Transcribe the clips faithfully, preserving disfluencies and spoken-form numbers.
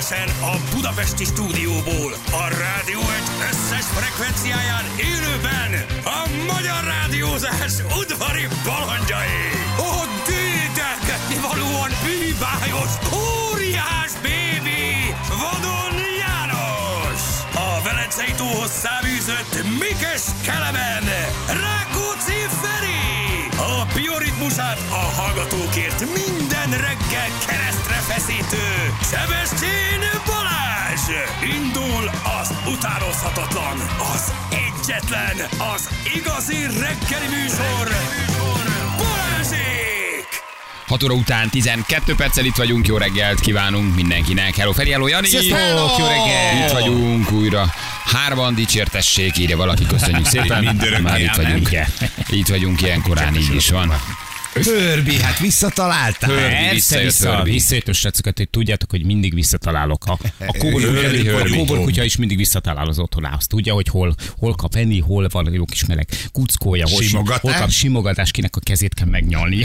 Élőben a budapesti stúdióból, a Rádió egy összes frekvenciáján élőben a magyar rádiózás udvari balandjai. A dédelgetni valóan bűbájos, óriás bébi, Vadon János. A Velencei tóhoz száműzött Mikes Kelemen, Rákóczi Feri. A bioritmusát a hallgatókért minden reggel keresztre feszítő Sebestyén Balázs. Indul az utánozhatatlan, az egyetlen, az igazi reggeli műsor, Balázsék! hat óra után tizenkét perccel itt vagyunk, jó reggelt kívánunk mindenkinek. Hello Feri, hello Jani! Sziasztok, jó reggelt! Itt vagyunk újra. Hárman dicsértessék, írja valaki, köszönjük szépen. Már itt vagyunk. Itt vagyunk ilyen korán, így is van. Hörbi, hát visszataláltál. Hörbi, visszajött Hörbi. Visszajöttök, srácokat, hogy tudjátok, hogy mindig visszatalálok. A, a kóborkutya is mindig visszatalál az otthonához. Tudja, hogy hol, hol kap enni, hol van jó kis meleg kuckója, hol, hol kap simogatás, kinek a kezét kell megnyalnia.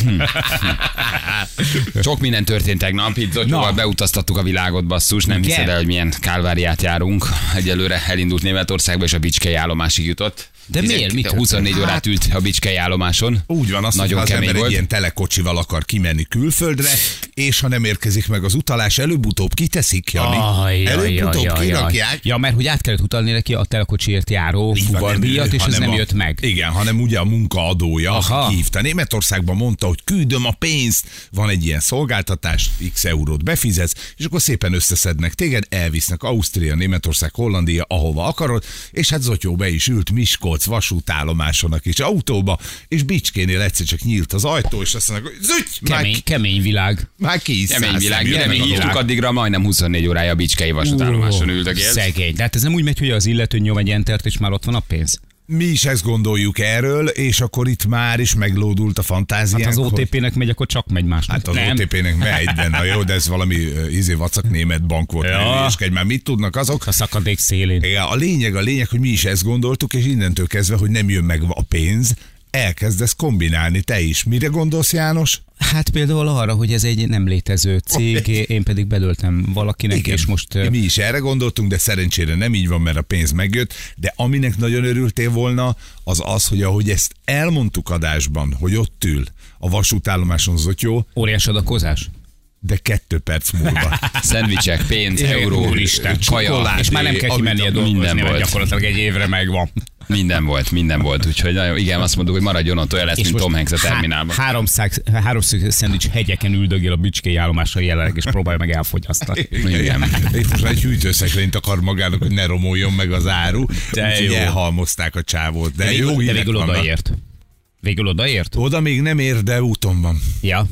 Sok minden történt tegnap, itt Zotyóval beutaztattuk a világot, basszus, nem hiszed el, hogy milyen kálváriát járunk. Egyelőre elindult Németországba, és a Bicskei állomásig jutott. De miért? Mit huszonnégy órát ült a Bicskei állomáson. Úgy van, azt nagyon az kemény ember volt. egy ilyen telekocsival akar kimenni külföldre, és ha nem érkezik meg az utalás, előbb-utóbb kiteszik, Jani. Aj, előbb-utóbb aj, aj, kirakják. Ja, mert hogy át kellett utalni neki a telekocsiért járó fuvardíjat, és ez nem a, jött meg. Igen, hanem ugye a munkaadója Aha. hívta. Németországban mondta, hogy küldöm a pénzt, van egy ilyen szolgáltatás, x eurót befizetsz, és akkor szépen összeszednek téged, elvisznek Ausztria, Németország, Hollandia, ahova akarod, és hát Zotyó be is ült Miskolc vasútállomáson a kis autóba, és Bicskénél egyszer csak nyílt az ajtó, és azt mondják, hogy zügy, Kemény, már, kemény világ. már ki is Kemény világ, jön mire meg mi a hívtuk világ. addigra, majdnem huszonnégy órája a Bicskei vasútállomáson üldögélt. Szegény. De hát ez nem úgy megy, hogy az illető nyom egy entert, és már ott van a pénz. Mi is ezt gondoljuk erről, és akkor itt már is meglódult a fantáziánk. Hát az hogy- o té pének megy, akkor csak megy másnak. Hát az Nem? o té pének megy, de na jó, de ez valami uh, izé vacak német bank volt. Ja. És már mit tudnak azok? A szakadék szélén. Igen, a lényeg, a lényeg, hogy mi is ezt gondoltuk, és innentől kezdve, hogy nem jön meg a pénz, elkezdesz kombinálni te is. Mire gondolsz, János? Hát például arra, hogy ez egy nem létező cég, én pedig belöltem valakinek, Igen. és most... Mi is erre gondoltunk, de szerencsére nem így van, mert a pénz megjött, de aminek nagyon örültél volna, az az, hogy ahogy ezt elmondtuk adásban, hogy ott ül a vasútállomáson Zotyó, Óriás adakozás? de kettő perc múlva. Szendvicsek, pénz, euró, Úristen, kaja. csokoládé. És már nem kell amit kimennie a- dolgozni, minden mert volt. gyakorlatilag egy évre megvan. Minden volt, minden volt. Úgyhogy nagyon, igen, azt mondtuk, hogy maradjon ott, olyan lesz, mint Tom Hanks a terminálban. Há- háromszáz, háromszög szendvics hegyeken üldögél a Bicskei állomáson jelenleg, és próbálja meg elfogyasztani. Igen. Itt most már egy hűtőszekrényt akar magának, hogy ne romoljon meg az áru. De Úgyhogy jó. elhalmozták a csávót. De, De jó végül, de hírek végül vannak. odaért. Végül odaért? Oda még nem ér, de úton van. Ja.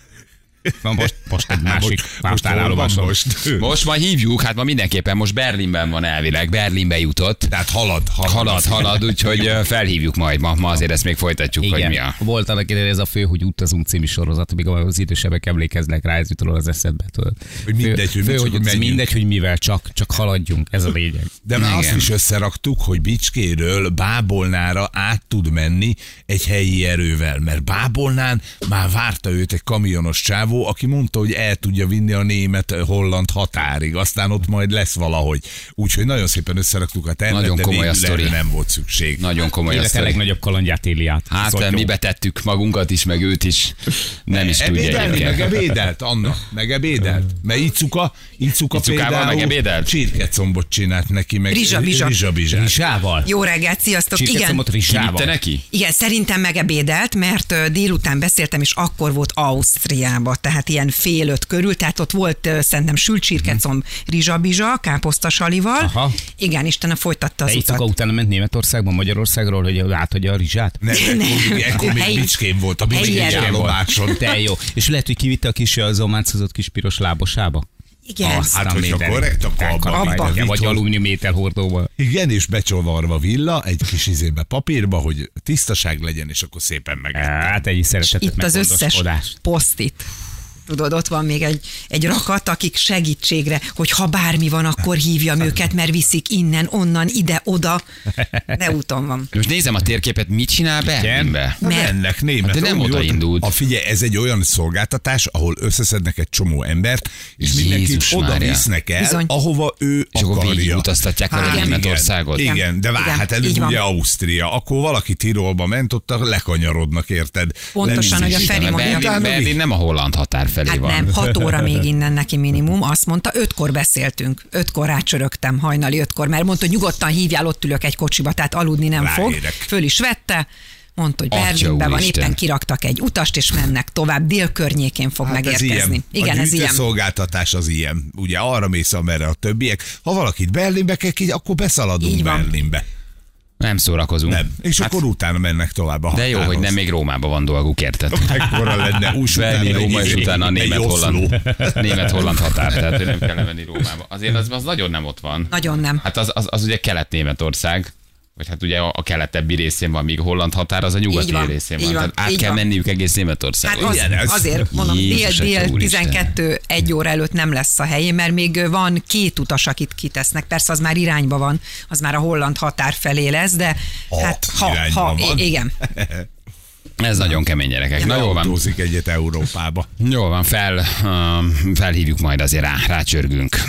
Na most, most egy másik most hol van vasútállomáson. most? Most majd hívjuk, hát ma mindenképpen most Berlinben van elvileg, Berlinbe jutott. Tehát halad, halad. Halad, halad, úgyhogy ö, felhívjuk majd ma, ma azért ezt még folytatjuk, hogy Igen, mi a... volt annak idején ez a Fő, hogy utazunk című sorozat, amíg az idősebbek emlékeznek rá, ez jut róla az eszedbe. Tudod. Hogy mindegy, hogy fő, mit, hogy csak ez menjünk. mindegy, hogy mivel, csak, csak haladjunk, ez a lényeg. De már Igen. azt is összeraktuk, hogy Bicskéről Bábolnára át tud menni egy helyi erővel, mert Bábolnán már várta őt egy kamionos csávó, aki mondta, hogy el tudja vinni a német-holland határig, aztán ott majd lesz valahogy. Úgyhogy nagyon szépen összeraktuk a tervet, Nagyon de komoly a végül sztori. erre nem volt szükség. Nagyon komoly a Élete sztori. legnagyobb kalandját éli át. Hát Zotyó. mi betettük magunkat is, meg őt is. Nem is tudja Ebédelni, meg egyébként. ebédelt, Anna, meg ebédelt. Mert Icuka, Icuka Icukával például megebédelt? csirkecombot csinált neki, meg Rizsa-bizsa. rizsa-bizsát. Rizsával? Jó reggelt, sziasztok! Igen, Csirkecomot rizsával? Kivitte neki? igen, szerintem megebédelt, mert ö, délután beszéltem, és akkor volt Ausztriába, tehát ilyen fél öt körül, tehát ott volt ö, szerintem sült csirkecomb, rizsa-bizsa, káposztasalival. Aha. Igen, Istenem folytatta az De utat. Icuka utána ment Németországban, Magyarországról, hogy átadja a rizsát? Nem, ekkor, ekkor még Helyi- Bicskén volt, a Bicskén helyi erő. állomáson. De jó. És lehet, hogy kivitte a kis az zománcozott kis piros lábosába? Igen. Aztán Hát, hogyha minden- korrekt, akkor Te abba kapják, vitted. Vagy alumínium ételhordóval. Igen, és becsovarva villa, egy kis izébe papírba, hogy tisztaság legyen, és akkor szépen meg. Hát egy szeretetet Itt az összes meggondoskodás. posztit. Tudod, ott van még egy, egy rakat, akik segítségre, hogy ha bármi van, akkor hívjam őket, mert viszik innen, onnan, ide, oda. De úton van. Most nézem a térképet, mit csinál Berlinbe? Mennek német. De nem oda indult. A figyelj, ez egy olyan szolgáltatás, ahol összeszednek egy csomó embert, és mindenkit oda visznek el, bizony, ahova ő és akarja. És akkor végig utaztatják vele Németországot. Igen, igen, de vár, hát előbb ugye Ausztria. Akkor valaki Tirolba ment, ott lekanyarodnak, érted? Pontosan, hogy a Feri mondja. Berlin nem a holland határ felé hát van. Nem, hat óra még innen neki minimum. Azt mondta, ötkor beszéltünk. Ötkor rácsörögtem, hajnali ötkor, mert mondta, hogy nyugodtan hívjál, ott ülök egy kocsiba, tehát aludni nem Ráérek. fog. Föl is vette. Mondta, hogy Berlinben van, éppen kiraktak egy utast, és mennek tovább, dél környékén fog hát megérkezni. Ez Igen, a ez ilyen. szolgáltatás az ilyen. Ugye arra mész, amerre a többiek. Ha valakit Berlinbe kell ki, akkor beszaladunk Berlinbe. Nem szórakozunk. Nem. És hát, akkor utána mennek tovább a határhoz. De jó, hogy nem még Rómába van dolguk, érted? Ekkora lenne. Berlin, Róma, és utána a német-holland német-holland határ. Tehát, hogy nem kell lemenni Rómába. Azért az, az nagyon nem ott van. Nagyon nem. Hát az, az, az ugye Kelet-Németország. Vagy hát ugye a keletebbi részén van, míg a holland határ, az a nyugati van, részén van. van. Tehát át kell van. menniük egész Németországon. Hát az, azért mondom, dél-dél tizenkettő egy óra előtt nem lesz a helyén, mert még van két utas, akit kitesznek. Persze az már irányba van, az már a holland határ felé lesz, de ha, hát ha, ha igen. Ez nagyon kemény, gyerekek. Na jól van. Autózik egyet Európába. Jól van, fel, uh, felhívjuk majd azért rá, rácsörgünk.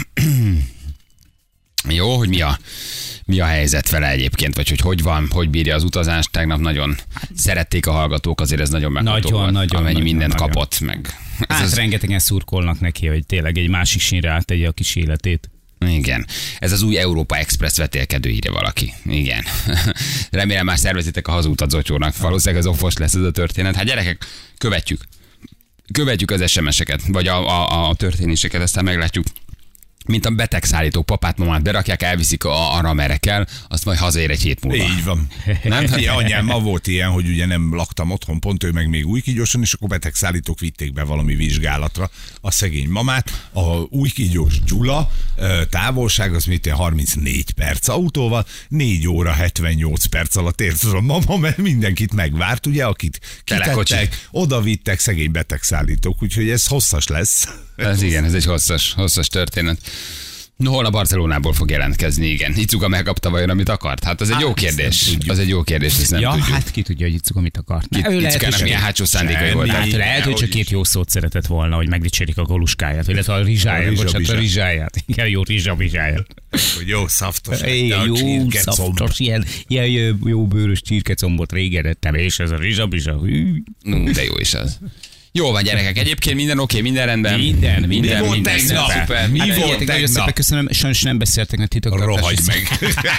Jó, hogy mi a Mi a helyzet vele egyébként, vagy hogy hogy van, hogy bírja az utazást. Tegnap nagyon szerették a hallgatók, azért ez nagyon megható volt, nagyon, amennyi nagyon, mindent nagyon. kapott meg. Hát ez rengetegen szurkolnak neki, hogy tényleg egy másik sínre áttegye a kis életét. Igen. Ez az új Európa Express vetélkedő, írja valaki. Igen. Remélem már szervezitek a hazútat Zotyónak. Valószínűleg az offos lesz ez a történet. Hát gyerekek, követjük. Követjük az es em es-eket, vagy a, a, a történéseket, aztán meglátjuk. Mint a betegszállítók, papát, mamát berakják, elviszik a, arra, merre kell, azt majd hazaér egy hét múlva. Így van. Nem? Anyám, ma volt ilyen, hogy ugye nem laktam otthon, pont ő meg még újkígyóson, és akkor betegszállítók vitték be valami vizsgálatra a szegény mamát. A újkígyós Gyula távolság az mit harmincnégy perc autóval, négy óra hetvennyolc perc alatt ért a mama, mert mindenkit megvárt, ugye, akit kitettek, oda vittek, szegény betegszállítók, úgyhogy ez hosszas lesz. Ez igen, ez egy hosszas, hosszas történet. No, holnap Barcelonából fog jelentkezni, igen. Icuga megkapta vajon, amit akart? Hát az egy hát, jó kérdés. Az egy jó kérdés, ezt nem ja, tudjuk. hát ki tudja, hogy Icuga mit akart. Ki, ő lehet, hogy milyen hátsó szándékai voltak. Hát lehet, hogy csak két jó szót szeretett volna, hogy megdicsérik a goluskáját, illetve a rizsáját, bocsánat, a rizsáját. Igen, jó rizsabizsáját. Hogy jó szaftos. Igen, jó szaftos, ilyen, ilyen jó bőrös csirkecombot régen ettem, és ez a rizsabizsa. No, de jó is az. Jó van, gyerekek, egyébként minden oké, minden rendben. Minden, minden, Mi minden, minden szuper. Mi volt tegnap? Köszönöm, sajnos nem beszéltek, mert titoktartás. Rohagy meg.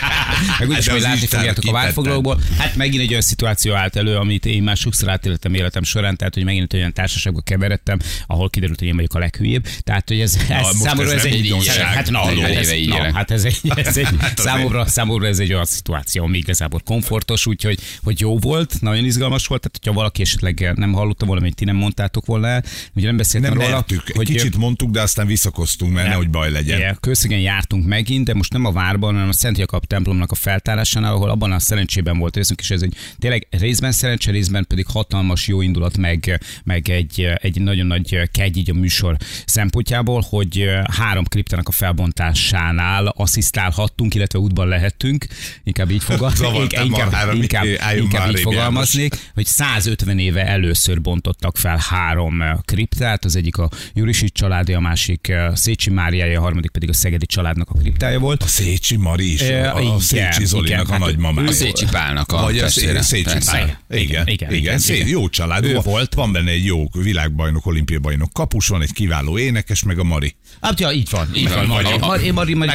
Meg úgyis majd látni fogjátok a várfoglalóból. Hát megint egy olyan szituáció állt elő, amit én már sokszor átéltem életem során, tehát hogy megint olyan társaságba keveredtem, ahol kiderült, hogy én vagyok a leghülyébb. Tehát, hogy ez, ez számomra ez egy hát na, hát ez egy, ez egy számomra, számomra ez egy olyan szituáció, ami igazából komfortos, úgyhogy hogy jó volt, nagyon izgalmas volt, tehát hogyha valaki esetleg nem hallotta volna, hogy ti nem mondtátok volna el, ugye nem beszéltem nem róla. Mertük. Hogy kicsit mondtuk, de aztán visszakoztunk, mert nehogy baj legyen. Igen, Kőszegen jártunk megint, de most nem a várban, hanem a Szent Jakab templomnak a feltárásánál, ahol abban a szerencsében volt részünk, és ez egy tényleg részben szerencse, részben pedig hatalmas jó indulat, meg, meg egy, egy nagyon nagy kegy így a műsor szempontjából, hogy három kriptának a felbontásánál asszisztálhattunk, illetve útban lehettünk, inkább így, fogal... inkább, inkább, inkább, inkább így fogalmaznék, hogy százötven éve először bontottak fel három kriptát, az egyik a Jurisics családja, a másik a Szécsi Máriája, a harmadik pedig a Szegedi családnak a kriptája volt. A Szécsi Mari is, e, a, a Szécsi Zolinak igen, a nagymamája. A Szécsi Pálnak a Vagy a Szécsi Pál. Igen, igen, igen, igen. Jó család. Ő volt. Van benne egy jó világbajnok, olimpiai bajnok kapus, van egy kiváló énekes, meg a Mari. Hát ja, így van. Így van. Mari, Mari, Mari, Mari,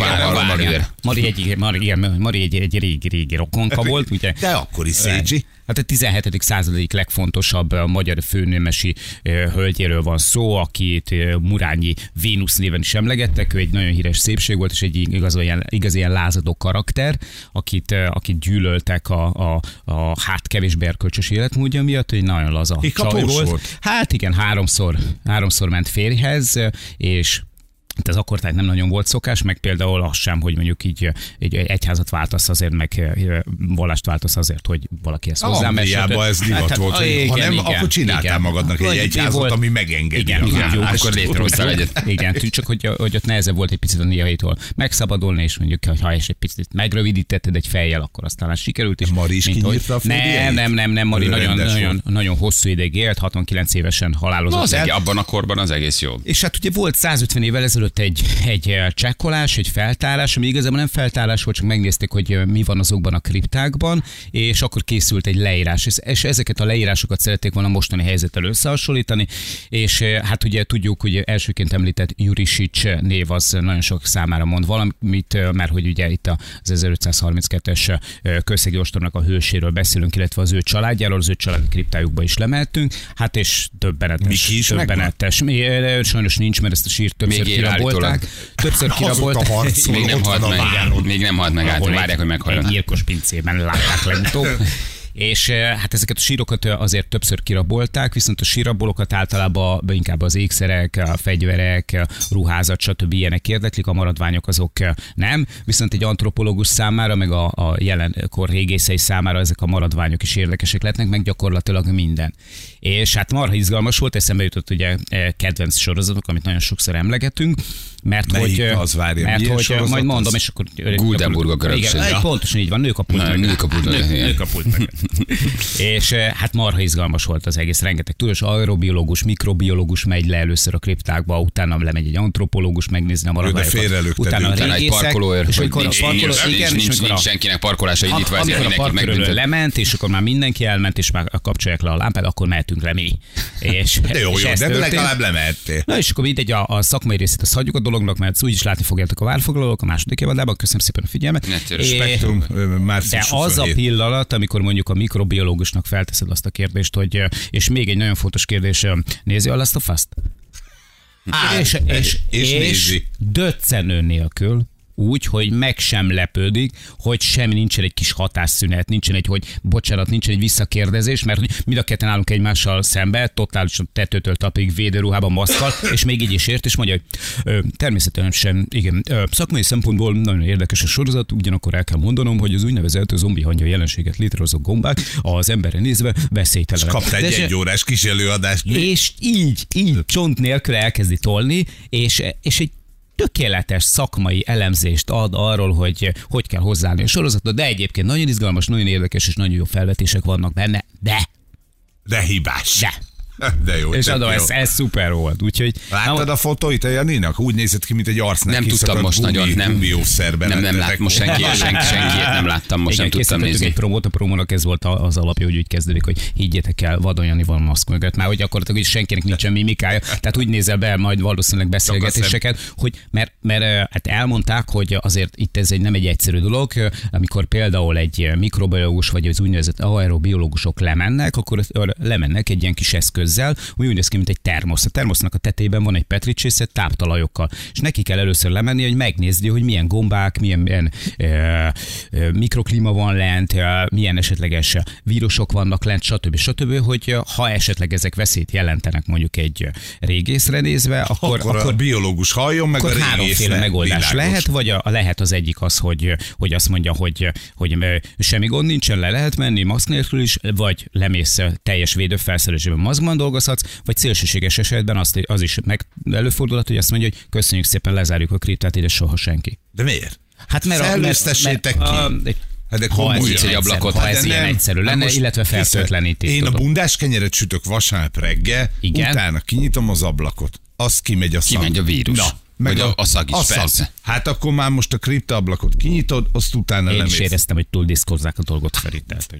Mari egy, Mari, Mari egy, egy régi, régi rokonka volt, ugye? De akkor is Szécsi. Hát a tizenhetedik század egyik legfontosabb magyar főnemesi hölgyéről van szó, akit Murányi Vénusz néven is emlegettek. Ő egy nagyon híres szépség volt, és egy igaz, ilyen, igaz ilyen lázadó karakter, akit, akit gyűlöltek a, a, a hát kevésbé erkölcsös életmódja miatt, hogy nagyon laza csaj volt. volt. Hát igen, háromszor, háromszor ment férjhez, és ez akkor tehát nem nagyon volt szokás, meg például az sem, hogy mondjuk így egy egyházat váltasz azért, meg vallást váltasz azért, hogy valaki ezt hozzá. Angliában ez divat hát, volt, hogy igen, ha nem, igen, akkor csináltál igen. magadnak egy egyházat, volt, ami megengedi. Igen, igen, jó, akkor létrehoztál egyet. Igen, csak hogy, hogy ott nehezebb volt egy picit a néhaitól megszabadulni, és mondjuk, ha és egy picit megrövidítetted egy fejjel, akkor aztán sikerült is. Mari is kinyírta a fődieit? Nem, nem, nem, nem, Mari nagyon, nagyon, nagyon hosszú ideig élt, hatvankilenc évesen halálozott. Az egy, abban a korban az egész jó. És hát ugye volt százötven évvel ezelőtt egy, egy csekkolás, egy feltárás, ami igazából nem feltárás volt, csak megnézték, hogy mi van azokban a kriptákban, és akkor készült egy leírás. És ezeket a leírásokat szerették volna mostani helyzettel összehasonlítani, és hát ugye tudjuk, hogy elsőként említett Jurisics név az nagyon sok számára mond valamit, mert hogy ugye itt az ezerötszázharminckettes Kőszegi ostornak a hőséről beszélünk, illetve az ő családjáról, az ő családi kriptájukba is lemeltünk, hát és döbbenetes. Miki is döbbenetes. Sajnos nincs, mert ezt a sírt többször kirabolták. Többször kirabolták. Még nem halt meg. Még nem halt meg át, várják, hogy meghalljon. Egy gyilkos pincében látták legutóbb. És hát ezeket a sírokat azért többször kirabolták, viszont a sírabolokat általában inkább az ékszerek, a fegyverek, ruházat, stb. Ilyenek érdeklik, a maradványok azok nem. Viszont egy antropológus számára, meg a, a jelenkor régészei számára ezek a maradványok is érdekesek lehetnek, meg gyakorlatilag minden. És hát marha izgalmas volt, eszembe jutott ugye kedvenc sorozatok, amit nagyon sokszor emlegetünk, mert melyik hogy, az várja, mert hogy sorozat majd mondom, az? és akkor... Guldenburg a görögség. Igen, pontosan így van, nők a pult meg. Nők a pult meg. Nők a pult meg. És hát marha izgalmas volt az egész, rengeteg tudós, aerobiológus, mikrobiológus megy le először a kriptákba, utána lemegy egy antropológus megnézni a maradványokat. Utána, utána egy parkolóőr, és hogy amikor nincs, a parkoló, nincs, igen, nincs, és nincs, nincs senkinek parkolása indítva, ezért amikor a parkolőről lement, és akkor már mindenki elment, és már kapcsolják le a lámpát, akkor mehetünk le mi. És, de jó, és jó, de legalább lemehettél. Na és akkor mindegy, a, a szakmai részét azt hagyjuk a dolognak, mert úgyis látni fogjátok a várfoglalók a második évadában. Köszönöm szépen a figyelmet. Spektrum, de az a pillanat, amikor mondjuk a mikrobiológusnak felteszed azt a kérdést, hogy, és még egy nagyon fontos kérdés, nézi a Last of Us-t? És, és, és, és döccenő nélkül, úgy, hogy meg sem lepődik, hogy semmi, nincsen egy kis hatásszünet, nincsen egy, hogy bocsánat, nincsen egy visszakérdezés, mert hogy mind a ketten állunk egymással szembe, totálisan tetőtől tapig védőruhában, maszkkal, és még így is ért, és mondja, hogy ö, természetesen, igen, ö, szakmai szempontból nagyon érdekes a sorozat, ugyanakkor el kell mondanom, hogy az úgynevezett zombi hangya jelenséget létrehozó gombák az emberre nézve veszélytelenek. Kapta egy egy órás kis előadást. És így, így csont nélkül elkezdi tolni, és, és egy tökéletes szakmai elemzést ad arról, hogy hogy kell hozzáállni a sorozatot, de egyébként nagyon izgalmas, nagyon érdekes és nagyon jó felvetések vannak benne, de... De hibás. De. De jó. És adom, ez, ez szuper volt. Úgyhogy, láttad a fotóit a Janinak? Úgy nézett ki, mint egy arcnak. Nem tudtam most gumi, nagyon, nem. Nem, nem lát most senki, senki, senkiét nem láttam, most igen, nem tudtam nézni. Egy promót, a promónak ez volt az alapja, hogy úgy kezdődik, hogy higgyétek el, Vadon Jani van maszk mögött, már hogy gyakorlatilag hogy senkinek nincsen mimikája, tehát úgy nézel be majd valószínűleg beszélgetéseket, hogy mert, mert hát elmondták, hogy azért itt ez egy, nem egy egyszerű dolog, amikor például egy mikrobiológus vagy az úgynevezett aerobiológusok lemennek, akkor lemennek egy ilyen kis eszközzel, úgy néz ki, mint egy termosz. A termosznak a tetejében van egy petricsészet táptalajokkal, és neki kell először lemenni, hogy megnézni, hogy milyen gombák, milyen, milyen e, e, mikroklíma van lent, e, milyen esetleges vírusok vannak lent, stb. stb., hogy ha esetleg ezek veszélyt jelentenek mondjuk egy régészre nézve, akkor, akkor, akkor a biológus halljon meg, akkor a háromféle megoldás világos. Lehet, vagy a, a lehet az egyik az, hogy, hogy azt mondja, hogy, hogy semmi gond nincsen, le lehet menni maszk nélkül is, vagy lemész teljes védőfelszerelésében maszkban dolgozhatsz, vagy szélsőséges esetben azt, az is meg előfordulhat, hogy azt mondja, hogy köszönjük szépen, lezárjuk a kriptát, ide soha senki. De miért? Hát mert Szellőztessétek ki. A, hát de ha ez, egy ablakot, ha ez ilyen egyszerű lenne, illetve fertőtleníti. Én a bundás kenyeret sütök vasárnap reggel, igen? Utána kinyitom az ablakot, az kimegy a szag. Kimegy a vírus. Na, meg a, a szag is, a szag. persze. Hát akkor már most a kriptaablakot kinyitod, azt utána én nem is éreztem, hogy túl diszkozzák a dolgot Feri.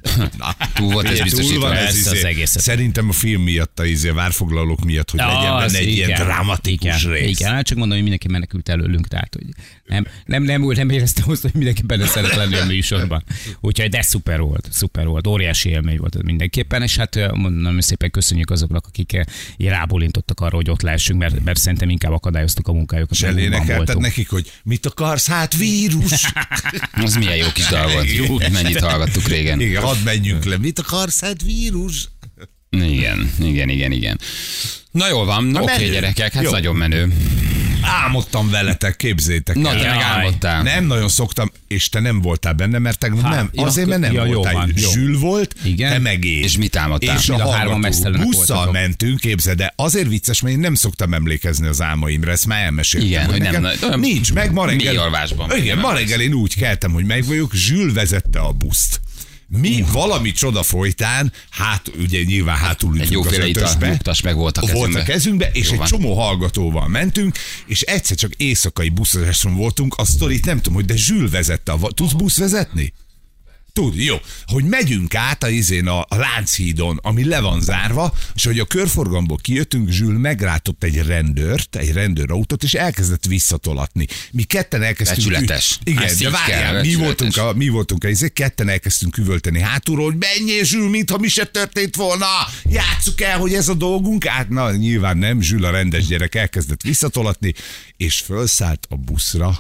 Túl volt ez biztosítva. Ez az egészet. Szerintem a film miatt, a izé, várfoglalók miatt, hogy legyen ja, benne egy igen, ilyen dramatikus igen, rész. Igen, csak mondom, hogy mindenki menekült előlünk, tehát hogy nem, nem, nem, nem, nem éreztem azt, hogy mindenki benne szeret lenni a műsorban. Úgyhogy de szuper volt, szuper volt, óriási élmény volt ez mindenképpen, és hát nagyon szépen köszönjük azoknak, akik rábólintottak arra, hogy ott lehessünk, mert, mert szerintem inkább akadályoztuk a munkájukat. És elénekelted nekik, hogy mit akarsz, hát vírus. Az milyen jó kis dal volt. Jó, mennyit hallgattuk régen. Igen, hadd menjünk le. Mit akarsz, hát vírus. Igen, igen, igen, igen. Na jól van, oké okay, gyerekek, hát jó. Nagyon menő. Álmodtam veletek, képzétek. Na, te meg álmodtál. Nem nagyon szoktam, és te nem voltál benne, mert te Há, nem, azért, mert nem ja, voltál. Jó van, jó. Zsül volt, igen. te meg én. És mit álmodtál? És Mind a a hárman hallgató mesztelenek busszal voltatok. mentünk, képzeld, de azért vicces, mert én nem szoktam emlékezni az álmaimra, ezt már elmeséltem. Igen, hogy nem- nekem olyan nincs meg ma reggel. mély alvásban. Igen, ma reggel én úgy keltem, hogy meg vagyok, Zsül vezette a buszt. Mi uh. valami csoda folytán, hát ugye nyilván hátul Egy ültünk az jóféle ital, ötösbe. nyugtas meg volt a Volt kezünkbe. a kezünkbe, és Jó egy van. csomó hallgatóval mentünk, és egyszer csak éjszakai buszozáson voltunk, a sztorit nem tudom, hogy de Zsül vezette. A, tudsz busz vezetni? Tud, jó. Hogy megyünk át a izén a, a Lánchídon, ami le van zárva, és hogy a körforgalomból kijöttünk, Zsül meglátott egy rendőrt, egy rendőrautót, és elkezdett visszatolatni. Mi ketten elkezdtünk... Becsületes. Igen, Hát de így várjál, kell, mi becsületes. voltunk, a, mi voltunk a izé, ketten elkezdtünk üvölteni hátulról, hogy menjél Zsül, mintha mi se történt volna, játsszuk el, hogy ez a dolgunk. Hát na, nyilván nem, Zsül a rendes gyerek elkezdett visszatolatni, és fölszállt a buszra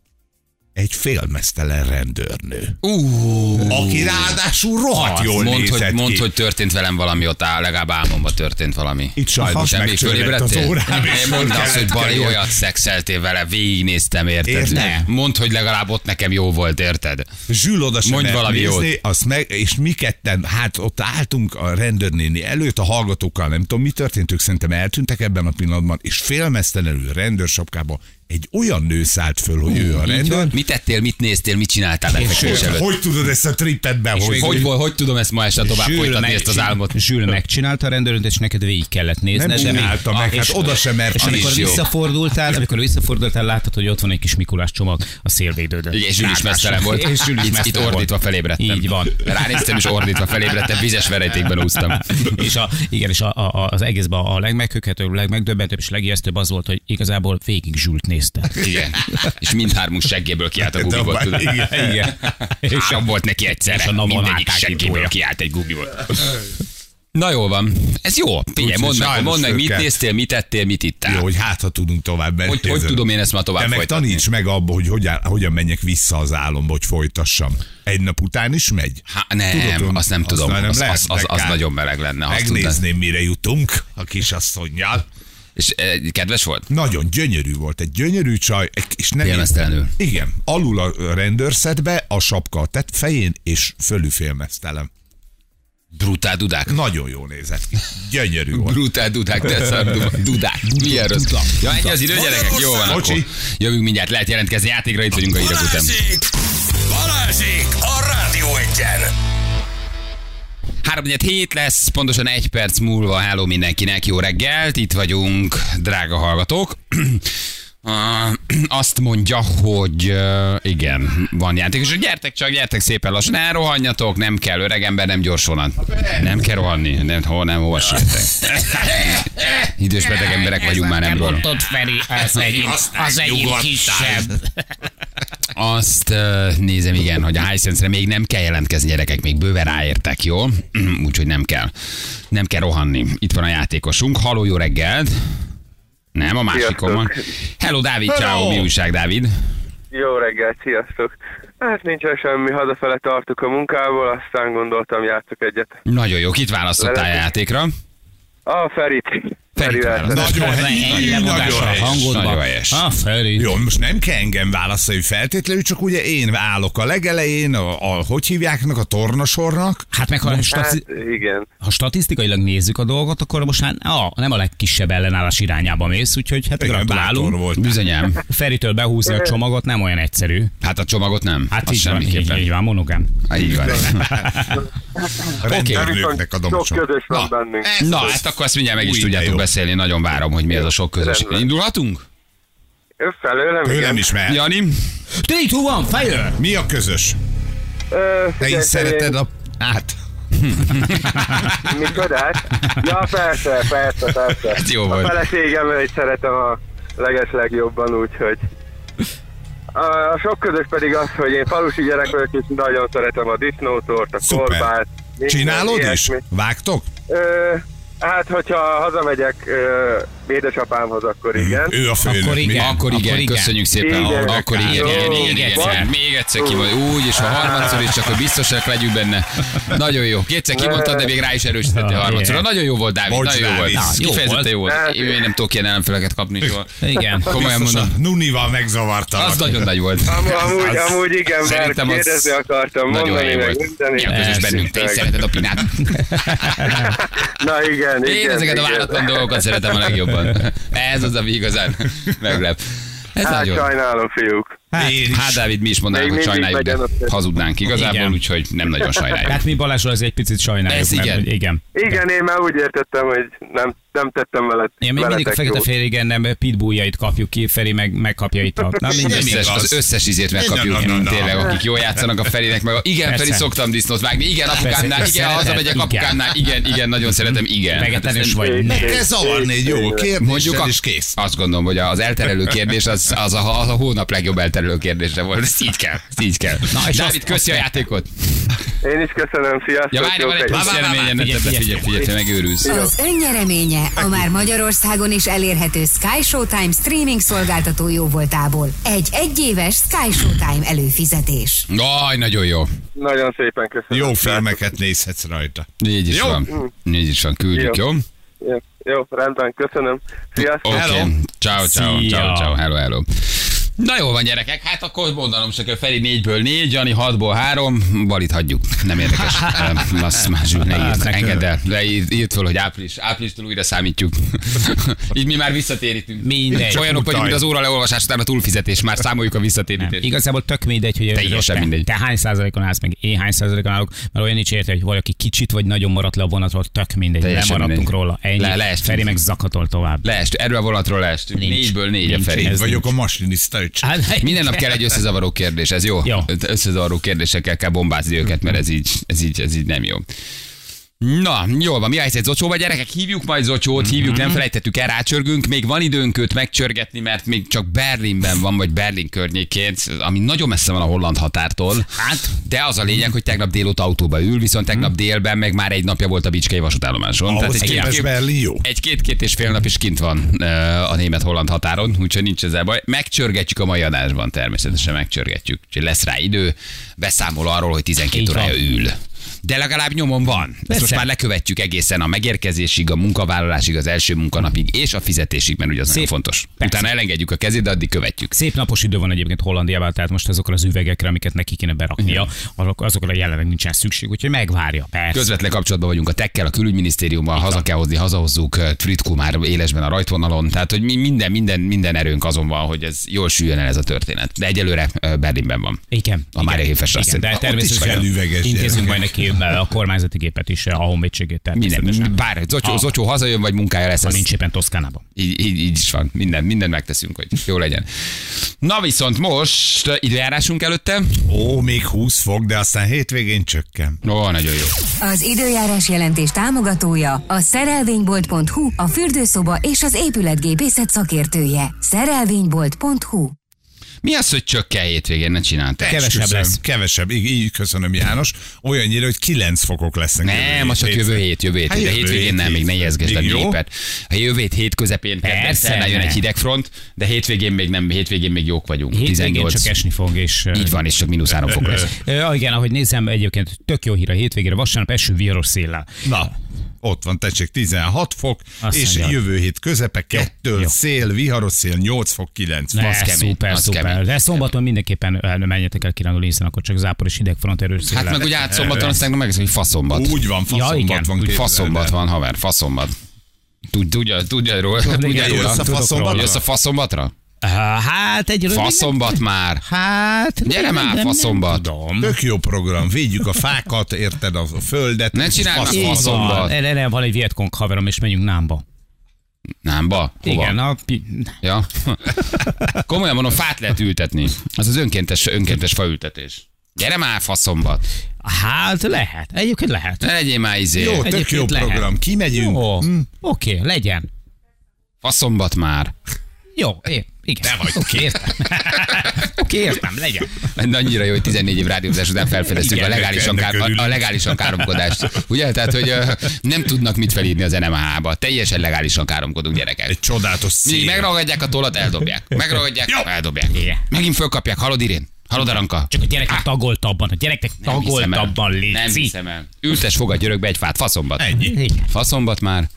egy félmeztelen rendőrnő. Uh, Aki ráadásul rohadt jól mondd, nézett hogy, ki. mondd, hogy történt velem valami ott, áll, legalább álmomban történt valami. Itt sajnos Semmi megcsörrett az fölébredtél? órám, és Én mondd föl azt, hogy kellett Bali keljen. olyat szexeltél vele, végignéztem, érted? Érted? Mondd, hogy legalább ott nekem jó volt, érted? Zsül oda sem Mondj mert valami nézni, jót. azt meg, és mi ketten, hát ott álltunk a rendőrnéni előtt, a hallgatókkal, nem tudom mi történt, ők szerintem eltűntek ebben a pillanatban, és félmeztelenül rendőrsapkába egy olyan nő szállt föl, hogy ő a rendőr. Mit tettél, mit néztél, mit csináltál befekvés Hogy, előtt? hogy tudod ezt a trippet behozni? Hogy, hogy, hogy tudom ezt ma este tovább folytatni, ezt az álmot? Zsül megcsinálta a rendőröt, és neked végig kellett nézni. Nem csinálta meg, hát oda sem mert. És Az amikor is jó. visszafordultál, amikor visszafordultál, láttad, hogy ott van egy kis Mikulás csomag a szélvédődön. És Zsül is mesztelen volt. És Zsül is Itt, itt mesztelen volt. ordítva felébredtem. Így van. Ránéztem, és ordítva felébredtem, vizes verejtékben úsztam. És a, igen, és a, a, az egészben a legmeghökhetőbb, legmegdöbbentőbb és legijesztőbb az volt, hogy igazából végig Zsült nézte. Igen. És mindhármunk seggéből kiállt a gumiból. tudod? Igen. Igen. Három volt neki egyszerre. És a navon Mindegyik állták seggéből itt kiállt egy gumiból. Na jól van. Ez jó. Figyelj, Úgy, mondd hogy meg, sajnos mondd meg, mit őket. néztél, mit ettél, mit ittál. Jó, hogy hát, ha tudunk tovább menni. Hogy, hogy tudom én ezt ma tovább Te meg folytatni? taníts meg abba, hogy hogyan, hogyan menjek vissza az álomba, hogy folytassam. Egy nap után is megy? Há, nem, Tudod, azt nem azt tudom. már nem Az, lehet, az, az, meg az kár. nagyon meleg lenne. ha azt tudnád. Megnézném, mire jutunk a kisasszonnyal. És eh, kedves volt? Nagyon gyönyörű volt, egy gyönyörű csaj, és nem Félmeztelenül. Igen, alul a rendőrszedbe, a sapka tett fején, és fölül félmeztelen. Brutál dudák. Nagyon jól nézett ki. Gyönyörű volt. Brutál dudák, de szar dudák. Milyen rossz. Ja, ennyi az idő, gyerekek, jó van akkor. Bocsi. Jövünk mindjárt, lehet jelentkezni játékra, itt vagyunk a hírek után. Balázsék! Balázsék a Rádió Egyen! három hét lesz, pontosan egy perc múlva. Hello mindenkinek, jó reggelt, itt vagyunk, drága hallgatók. Uh, azt mondja, hogy uh, igen, van játék, és gyertek csak, gyertek szépen lassan, ne rohanjatok, nem kell, öreg ember, nem gyors vonat. Nem kell rohanni, nem, hol, nem, hova sietek. Idős beteg emberek vagyunk már, nem róla. Ott Feri, az egyik, az egyik kisebb. Azt uh, nézem, igen, hogy a Hisense-re még nem kell jelentkezni, gyerekek, még bőven ráértek, jó? Úgyhogy nem kell. Nem kell rohanni. Itt van a játékosunk. Halló, jó reggelt! Nem, a másikon van. Hello, Dávid, ciao, mi újság, Dávid? Jó reggelt, sziasztok! Hát nincsen semmi, hazafele tartuk a munkából, aztán gondoltam játszok egyet. Nagyon jó, kit választottál a játékra? A Ferit. Ferit Ferivel. Nagyon helyes, nagyon helyes. Nagyon helyes. Ah, Feri. Jó, most nem kell engem válaszolni feltétlenül, csak ugye én állok a legelején, a, a hogy hívjáknak, a tornasornak. Hát meg ha, Hát stati- igen. ha statisztikailag nézzük a dolgot, akkor most már ah, nem a legkisebb ellenállás irányába mész, úgyhogy hát Igen, bátor gratulálunk. volt. Bizonyám. Feritől behúzni a csomagot nem olyan egyszerű. Hát a csomagot nem. Hát Az így van, így, semmiképpen. így van, monogám. Ah, így van. A rendőrnőknek adom a Sok csomag. közös van Na, bennünk. Na, hát akkor ezt mindjárt meg is Új, tudjátok de jó. beszélni. Nagyon várom, hogy mi ez a sok közös. Rendben. Indulhatunk? Ő felőlem, Tőlem igen. is mehet. Jani? három, kettő, egy, fire! Mi a közös? Ö, Te figyelj, is szereted a... Hát, Mikodát? Ja, persze, persze, persze. Ez jó A volt. feleségemmel is szeretem a leges legjobban, úgyhogy... A sok közös pedig az, hogy én falusi gyerek vagyok, és nagyon szeretem a disznótort, a Szuper. korbát. minden csinálod is? ilyesmi. Vágtok? Ö, Hát, hogyha hazamegyek uh, édesapámhoz, akkor igen. Ő a főnök. Akkor igen. Akkor igen, Akkor igen. köszönjük szépen. Igen. Akkor igen, Jó. igen, igen, igen, igen. Még egyszer ki vagy. Úgy, és a harmadszor is, csak hogy biztosak legyünk benne. Nagyon jó. Kétszer kimondtad, de még rá is erősítette a harmadszor. Nagyon jó volt, Dávid. Bocs, Nagyon jó volt. Dávid. Jó Kifejezetten jó volt. volt. Én nem tudok ilyen ellenfeleket kapni soha. Igen. Komolyan Biztos a mondom. Nunival megzavartalak. Az nagyon nagy volt. Am- amúgy, Az- amúgy igen, mert Szerintem az kérdezni akartam nagyon mondani, jó meg volt. mindeni. Mi a közös bennünk? Te is szereted a pinát. Na igen, Én igen. ezeket a igen. váratlan dolgokat szeretem a legjobban. Ez az, ami igazán meglep. Ez Hát nagyon. sajnálom, fiúk. Hát, én is. Hát Dávid, mi is mondanánk, Még hogy mindig sajnáljuk, de legyen ott. hazudnánk igazából, Igen. úgyhogy nem nagyon sajnáljuk. Hát mi Balázsról ez egy picit sajnáljuk. Ez mert, igen. hogy igen. Igen, én már úgy értettem, hogy nem, nem tettem veled. Én még mindig a fekete férigen nem pitbulljait kapjuk ki, Feri meg, megkapja itt a... Na, Az mindegy. összes, igaz. az összes izét megkapjuk, Na, na, na, na. tényleg, akik jól játszanak a Ferinek, meg a, igen, Persze. Feri, szoktam disznót vágni, igen, apukámnál, Persze, igen, szereted, hazamegyek igen. apukámnál, igen, igen, nagyon szeretem, igen. Vegetáriánus Hát ezt vagy? nem- Ne. Te zavarni egy jó Mondjuk kérdéssel, a, és kész. azt gondolom, hogy az elterelő kérdés az, az, a, az a hónap legjobb elterelő kérdése volt. Ez így kell, ez így kell. Na, és Dávid, azt- köszi a azt- játékot. Én is köszönöm, sziasztok. Ja, várj, jó van egy fejt. plusz nyereményen, ne figyelj, te figyelj, figyelj, figyelj, te megőrülsz. Az önnyereménye a már Magyarországon is elérhető Sky Showtime streaming szolgáltató jóvoltából. Egy egyéves Sky Showtime előfizetés. Aj, nagyon jó. Nagyon szépen köszönöm. Jó filmeket nézhetsz rajta. Így is Jó. van. Így is van, küldjük, jó? Jó, jó, rendben, köszönöm. Sziasztok. Oké, Hello. ciao, ciao, Szia. ciao, ciao, hello, hello. Na jó van, gyerekek, hát akkor mondanom se kell, Feri négyből négy, Jani hatból három, Balit hagyjuk, nem érdekes. Öm, Azt már zsűr, ne írt, Hát, engedd el, de írt, írt föl, hogy április, áprilistól újra számítjuk. Így mi már visszatérítünk. Mindegy. Olyanok vagyunk, mint utalj. az óra leolvasás után a túlfizetés, már számoljuk a Nem. visszatérítést. Igazából tök mindegy, hogy Teljesen te, mindegy. te hány százalékon állsz, meg én hány százalékon állok, mert olyan nincs érte, hogy valaki kicsit vagy nagyon maradt le a vonatról, tök mindegy, Teljesen lemaradtunk mindegy. róla. Ennyi. Le- leestünk. Feri meg zakatol tovább. Leest, erről a vonatról leestünk. Nincs. Négyből négy a Nincs. Feri. Ez Vagyok a masinista öcs. Hát, Minden nap kell egy összezavaró kérdés, ez jó? Jó. Összezavaró kérdésekkel kell bombázni őket, mert ez így, ez így, ez így nem jó. Na, jól van, mi a helyzet Zocsóba, gyerekek? Hívjuk majd Zocsót, hívjuk, nem felejtettük el, rácsörgünk, még van időnk őt megcsörgetni, mert még csak Berlinben van, vagy Berlin környékén, ami nagyon messze van a holland határtól. Hát, De az a lényeg, hogy tegnap délután autóba ül, viszont tegnap délben meg már egy napja volt a Bicskei vasútállomáson. Ahhoz egy képest két- Berlin jó. egy két-két és fél nap is kint van ö, a német-holland határon, úgyhogy nincs ezzel baj. Megcsörgetjük a mai adásban, természetesen megcsörgetjük. Úgyhogy lesz rá idő, beszámol arról, hogy tizenkét Így órája van. ül. De legalább nyomon van. Ezt Persze. most már lekövetjük egészen a megérkezésig, a munkavállalásig, az első munkanapig és a fizetésig, mert ugye az nagyon Szép. fontos. Persze. Utána elengedjük a kezét, de addig követjük. szép napos idő van egyébként Hollandiában, tehát most azokra az üvegekre, amiket neki kéne beraknia, azok, azokra jelenleg nincsen szükség, úgyhogy megvárja. Persze. Közvetlen kapcsolatban vagyunk a tekkel, a külügyminisztériummal, haza kell hozni, hazahozzuk, Fritkó már élesben a rajtvonalon, tehát hogy mi minden, minden, minden erőnk azon van, hogy ez jól süljön el ez a történet. De egyelőre ö, Berlinben van. Igen. A Mária Héfes Igen, asszony. de Ott is természetesen felüveges intézünk gyerek. majd neki a kormányzati gépet is, a honvédségét természetesen. Minden, bár Zocsó, Ha- Zocsó hazajön, vagy munkája lesz. Ha ez- nincs éppen Toszkánában. Így, így, így is van. Minden, minden megteszünk, hogy jó legyen. Na viszont most időjárásunk előtte. Ó, még húsz fok, de aztán hétvégén csökken. Ó, nagyon jó. Az időjárás jelentés támogatója a szerelvénybolt pont hu, a fürdőszoba és az épületgépészet szakértője. szerelvénybolt pont hu. Mi az, hogy csökken hétvégén, ne csináltak? Kevesebb Köszönöm, lesz. Kevesebb, így, így köszönöm János. Olyannyira, hogy kilenc fokok lesznek. Nem, az csak jövő hét, jövő hét. Hát De jövő hétvégén hét, nem, még ne ijeszgesd a még jó? népet. A jövő hét, hét közepén Persze. kedden jön egy hidegfront, de hétvégén még nem, hétvégén még jók vagyunk. Hétvégén tizennyolc. csak esni fog, és... Így van, és csak mínusz három fok lesz. Ö, igen, ahogy nézem, egyébként tök jó hír a hétvégére, vasárnap eső viharos széllel. Na, ott van, tessék, tizenhat fok, Azt és mondja. jövő hét közepe, kettől jó. szél, viharos szél, nyolc fok, kilenc fok. Ne, az kemény, szuper, az szuper. kemény. De szombaton mindenképpen ö, menjetek el kirándulni, hiszen akkor csak zápor és hidegfront erős széllel. Hát meg ugye át szombaton, aztán meg hogy faszombat. Úgy van, faszombat igen, van. Úgy képzeld faszombat el. van, haver, faszombat. Tud- Tudja, tudja róla? Tudja igen, róla? Jössz a Tudok faszombatra? róla. Jössz a faszombatra? Uh, hát egy rövid... Faszombat már. Hát... Gyere nem- már, nem- nem faszombat. tudom. Tök jó program, védjük a fákat, érted, a földet. Ne csinálj már Faszombat. faszombat. Van, erre erre van egy Vietkong haverom, és menjünk Námba. Námba? Hova? Igen, a... pi- Ja. Komolyan mondom, fát lehet ültetni. Az az önkéntes, önkéntes faültetés. Gyere már, faszombat. Hát lehet. Egyébként lehet. Ne legyél már izé. Jó, tök Egyébként jó lehet. program, kimegyünk. Ó, Hm. oké, legyen. Faszombat már. Jó, é, igen. Te vagy. Oké, értem. Oké, értem, legyen. Annyira jó, hogy tizennégy év rádiózás után felfedeztük a legálisan, kár, a, a legálisan káromkodást. Ugye? Tehát, hogy uh, nem tudnak mit felírni az en em há-ba. Teljesen legálisan káromkodunk, gyerekek. Egy csodálatos szél. Megragadják a tollat, eldobják. Megragadják, eldobják. Megint fölkapják. Hallod, Irén? Hallod, Aranka? Csak a gyerekek tagoltabban, a gyerekek tagoltabban létszik. Nem hiszem el. Ültes, fogad györökbe egy fát, faszombat. Ennyi. Faszombat már.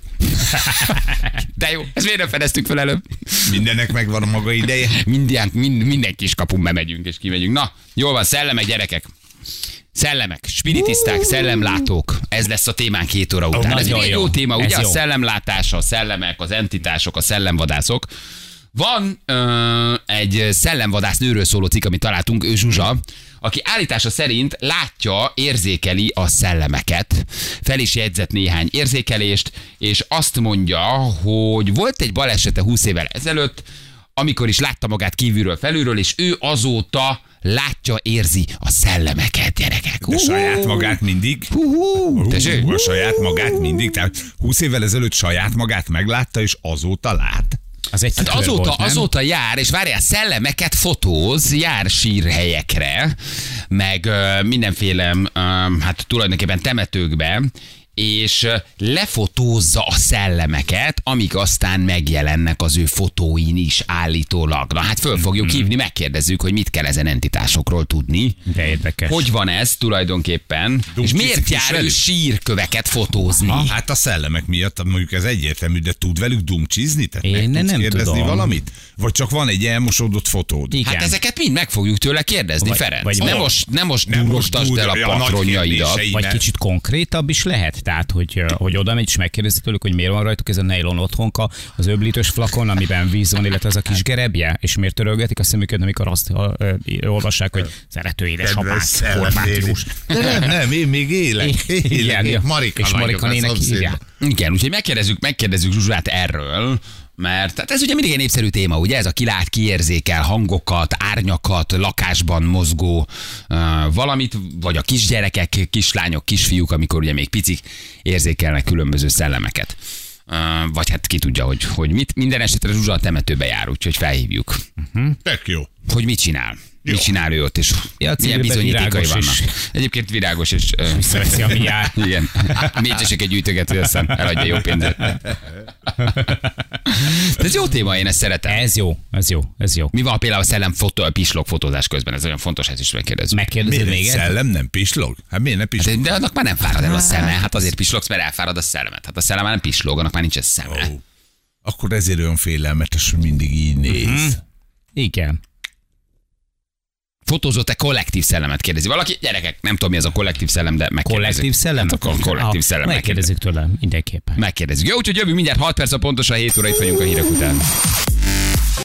De jó, ezt miért nem fedeztük fel előbb? Mindennek megvan a maga ideje. Minden, mind, minden kis kapun bemegyünk és kimegyünk. Na, jól van, szellemek, gyerekek. Szellemek, spiritiszták, szellemlátók. Ez lesz a témánk két óra után. Oh, ez egy jó, jó téma, ugye? A szellemlátás, a szellemek, az entitások, a szellemvadászok. Van ö, egy szellemvadász nőről szóló cikk, amit találtunk, ő Zsuzsa, aki állítása szerint látja, érzékeli a szellemeket, fel is jegyzett néhány érzékelést, és azt mondja, hogy volt egy balesete húsz évvel ezelőtt, amikor is látta magát kívülről, felülről, és ő azóta látja, érzi a szellemeket, gyerekek. De saját magát mindig? Uh, a saját magát mindig? Tehát húsz évvel ezelőtt saját magát meglátta, és azóta lát? Az egy hát azóta, volt, azóta jár, és várjál, szellemeket fotóz, jár sírhelyekre, meg uh, mindenféle, uh, hát tulajdonképpen temetőkbe, és lefotózza a szellemeket, amik aztán megjelennek az ő fotóin is állítólag. Na hát föl fogjuk hívni, megkérdezzük, hogy mit kell ezen entitásokról tudni. De érdekes. Hogy van ez tulajdonképpen, Dumcsiz, és miért jár ő sírköveket fotózni? Ha, hát a szellemek miatt, mondjuk ez egyértelmű, de tud velük dumcsizni? Tehát én meg nem kérdezni tudom. valamit? Vagy csak van egy elmosódott fotód? Igen. Hát ezeket mind meg fogjuk tőle kérdezni, vagy, Ferenc. Vagy nem, most, nem most durostasd el a ja, patronjaidat. Vagy kicsit konkrétabb is lehet? Tehát, hogy, hogy oda megy és megkérdezi tőlük, hogy miért van rajtuk ez a nylon otthonka, az öblítős flakon, amiben víz van, illetve ez a kis gerebje, és miért törölgetik a szemüket, amikor azt ha, ö, olvassák, hogy szerető édesapát, formátiós. De nem, nem, én még élek. élek. Igen, én Marika és Marika nének hívják. Igen, úgyhogy megkérdezzük, megkérdezzük Zsuzsát erről, mert hát ez ugye mindig egy népszerű téma, ugye? Ez a kilát, kiérzékel hangokat, árnyakat, lakásban mozgó uh, valamit, vagy a kisgyerekek, kislányok, kisfiúk, amikor ugye még picik érzékelnek különböző szellemeket. Uh, vagy hát ki tudja, hogy, hogy mit. Minden esetre Zsuzsa a temetőbe jár, úgyhogy felhívjuk. Uh-huh. Tök jó. Hogy mit csinál. Jó. Mit csinál ő ott, és ja, milyen bizonyítékai vannak. Is. Egyébként virágos, és... Visszaveszi, ami jár. Igen. Mécseseket gyűjtöget, hogy aztán eladja jó pénzet. De ez jó téma, én ezt szeretem. Ez jó, ez jó, ez jó. Mi van például a szellem fotó, a pislog fotózás közben? Ez olyan fontos, ezt is megkérdezzük. Megkérdezed még egy szellem nem pislog? Hát miért nem pislog? Hát, de annak már nem fárad el a szeme. Hát azért pislogsz, mert elfárad a szellemet. Hát a szellem már nem pislog, annak már nincs ez szeme. Oh. Akkor ezért olyan félelmetes, hogy mindig így néz. Uh-huh. Igen. Fotózott-e kollektív szellemet, kérdezi valaki? Gyerekek, nem tudom, mi az a kollektív szellem, de megkérdezzük. Kollektív szellem? Hát akkor kollektív ah, szellem. Megkérdezzük tőlem, mindenképpen. Megkérdezzük. Jó, úgyhogy jövünk mindjárt hat perc a pontosan hét óra, itt vagyunk a hírek után.